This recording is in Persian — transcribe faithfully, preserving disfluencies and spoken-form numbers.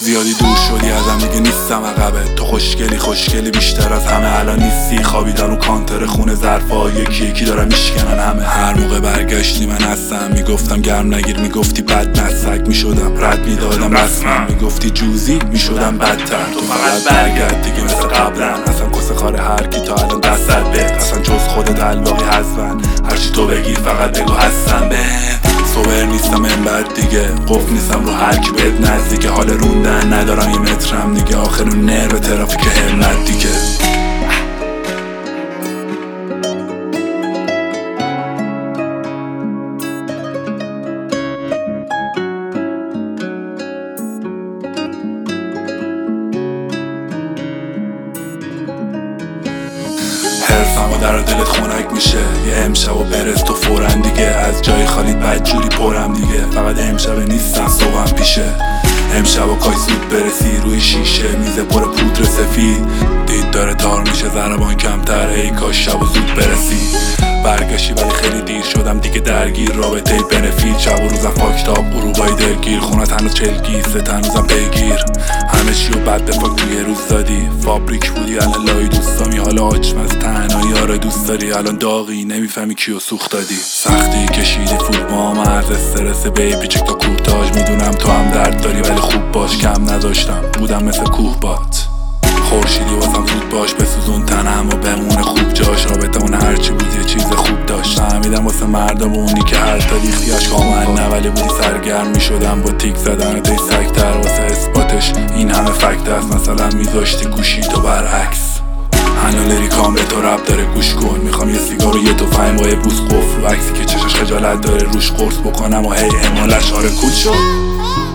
زیادی دور شدی ازم دیگه نیستم عقبه. تو خوشگلی خوشگلی بیشتر از همه. الان نیستی خوابیدن رو کانتر خونه ظرفا یکی یکی دارم میشکنن همه. هر موقع برگشتی من هستم، میگفتم گرم نگیر، میگفتی بد نسک، میشدم رد میدادم رسمم، میگفتی جوزی میشدم بدتر. تو فقط برگرد دیگه مثل قبلا، اصلا کس خاره هر کی تا الان دستت بهت، اصلا جز خودت علاقی هستن، هرچی تو بگی فقط بگو هستم به. صبر نیستم این بعد دیگه، قفل نیستم رو هر کی بهت نزدیکه، حال روندن ندارم یه مترم دیگه، آخر اون نرو ترافیک همت دیگه. حرفم و در دلت خونک میشه، یه امشب و برس تو فورن دیگه، از جای خالی بدجوری پرم دیگه، فقط امشب نیستم صبحم پیشه. امشب و کاش زود برسی روی شیشه، میزه پر پودر سفید، دید داره تار میشه ضربان کمتر، ای کاش شب و زود برسی. برگشتی ولی خیلی دیر شدم دیگه درگیر رابطه بنفیت، شب و روزم فاکتاب غروبای دلگیر، خونت هنوز چلگی ست هنوزم پیگیر، همه چی و بد فاک توی روز دادی، فابریک بودی الان لای دوستامی، حالا آچمز تنهایی آره دوست داری، الان داغی نمیفهمی کیو سوخت دادی. سختی کشیدی فوت ما مرز استرس بیبی چک تا کورتاژ، میدونم تو هم درد داری ولی خوب باش، کم نداشتم بودم مثل کوه بات، خورشیدی واسم زود باش بسوزون تنم و بمونه خوب جاش، رابطه اون هرچی بود یه چیز خوب داشت، فهمیدم واسه مردم اونی که هر تا ریختیاش کامل نه، ولی بودی سرگرم میشدم با تیک زدن تای سکتر واسه اثباتش، این همه فکت است مثلا میذاشتی گوشی تو برعکس. هنو لیریکام به تو رب داره گوش کن، میخوام یه سیگار و یه تفنگ با یه بوس قفل، و عکسی که چشش خجالت داره روش قرص بکنم و هی همالش آره کول شد.